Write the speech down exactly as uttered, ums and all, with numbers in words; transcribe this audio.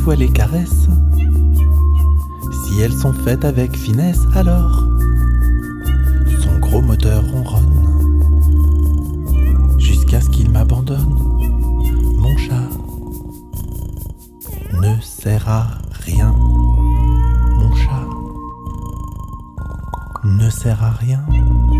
vois les caresses, si elles sont faites avec finesse, alors son gros moteur ronronne jusqu'à ce qu'il m'abandonne. Mon chat ne sert à rien. Mon chat ne sert à rien.